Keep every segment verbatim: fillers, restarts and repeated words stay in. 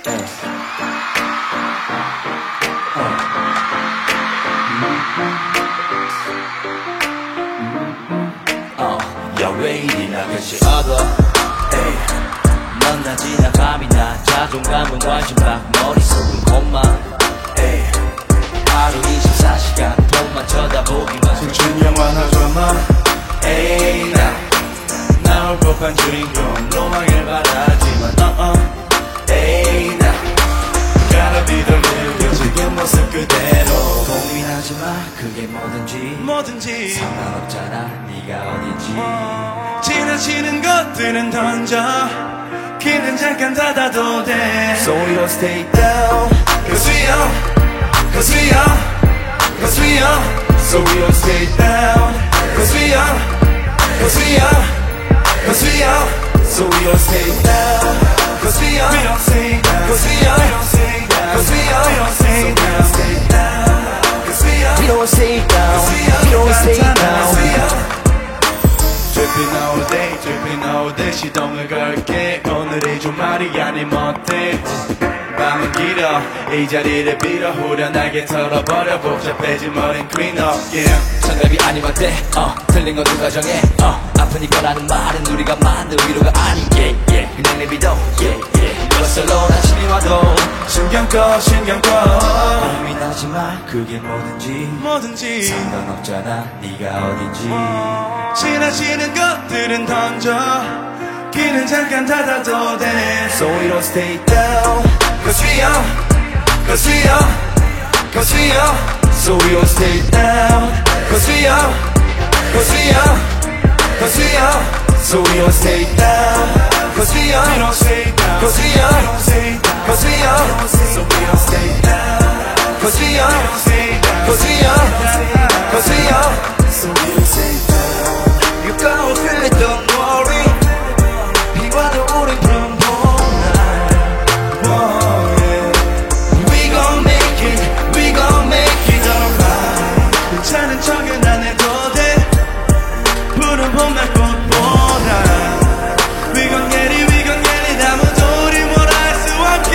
야 왜 이리나 끝이 어두워 넌 나 지나 밤이나 자존감은 완전박 머릿속은 공만 하루 이십사 시간 돈만 쳐다보기만 青春 영화나 드라마 에이 나 나올 법한 주인공 로망을 바라지만 uh uh 에이 나 Gotta be the real 지금 모습 그대로 고민하지 마 그게 뭐든지 뭐든지 상관없잖아 네가 어딘지 지나치는 것들은 던져 길은 잠깐 닫아도 돼 So we don't stay down Cause we are Cause we are Cause we are So we don't stay down Cause we are Cause we are Cause we are So we don't stay down Cause we are We don't stay down Cause we are We don't stay down Cause we are We don't stay down Cause we are We don't stay down We don't stay down Dripping all day, dripping all day 시동을 걸게 오늘이 주말이야 네 멋대 밤은 길어 이 자리를 빌어 후련하게 털어버려 복잡해진 머린 clean up yeah. 정답이 아니면 돼 어, 틀린 건 누가 정해 어, 아프니까라는 말은 우리가 만든 위로가 아닌 yeah, yeah. 그냥 내비둬 yeah, yeah. 너설로 아침이 와도 신경 꺼 신경 꺼 고민하지 마 그게 뭐든지 뭐든지 상관없잖아 네가 어딘지 지나치는 것들은 던져 길은 잠깐 닫아도 돼 So we don't stay down Cause we are Cause we are Cause we are So we don't stay down Cause we are Cause we are Cause we are So we don't stay down Cause we are We don't stay down Cause we are We don't stay down Cause we are So we don't stay down Cause we are We don't stay down Cause we are Cause we are So we don't stay down You go feel it don't worry 비와도 우린 붕붕 We gon' make it We gon' make it alright 괜찮은 척은 안 해도 돼 푸른 봄날 꽃보다 We gon' get it We gon' get it 아무도 우리 뭐라 할 수 없게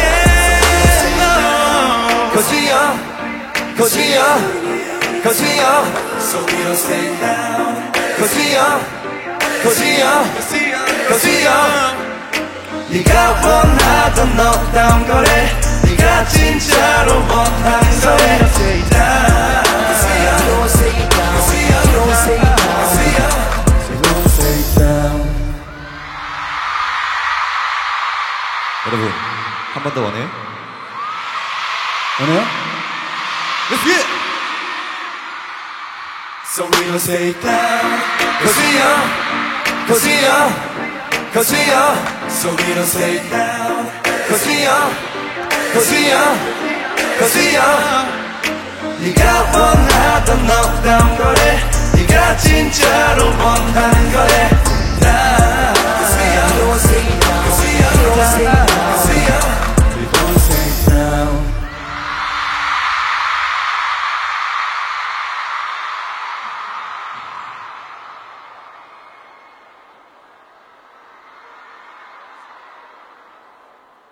no. Cause we are Cause we are Cause we are So we don't stay down Cause we are Cause we are Cause we are Cause we are 네가 원하던 너다운 거래 네가 진짜로 원하는 거래 Don't stay down Cause we are Don't stay down Cause we are Don't stay down Cause we are So don't stay down 여러분 한 번 더 원해요? 원해요? Let's get it! So we don't stay down Cause we are Cause we are Cause we are So we don't stay down Cause we are Cause we are Cause we are 네가 원하던 너다운 거래 네가 진짜로 원하는 거래